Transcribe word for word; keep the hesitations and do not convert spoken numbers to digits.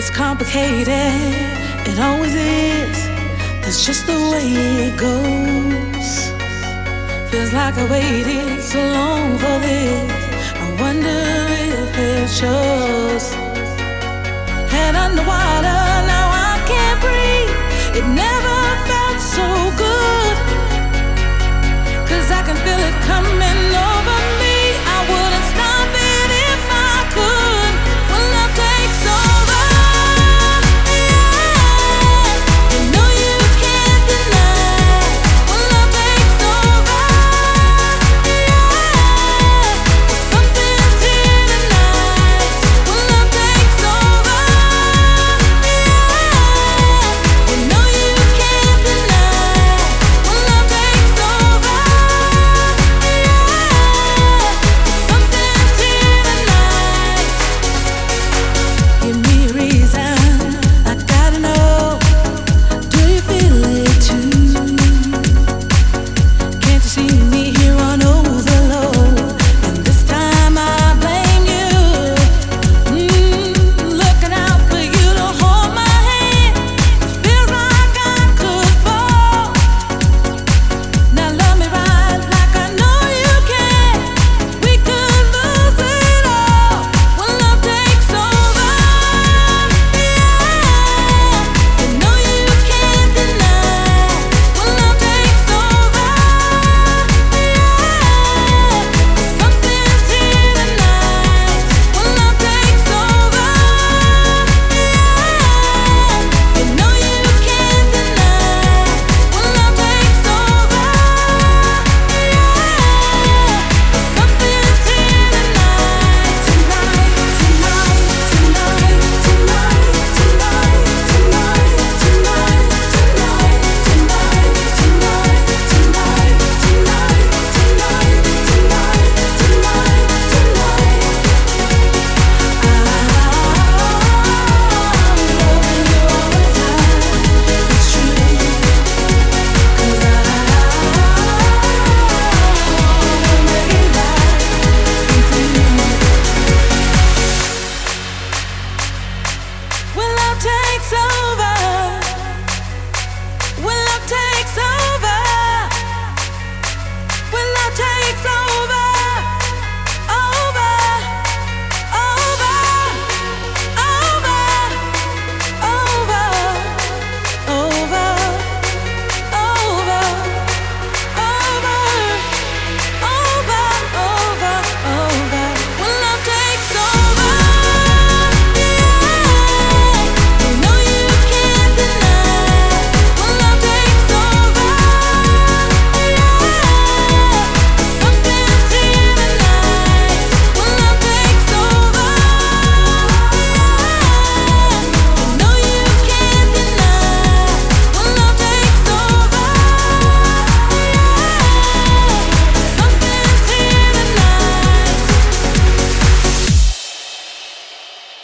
complicated, it always is. That's just the way it goes. Feels like I waited so long for this. I wonder if it shows. Head underwater, now I can't breathe. It never felt so good. Cause I can feel it coming over me. I wouldn't stop it if I could. When love takes over, takes over.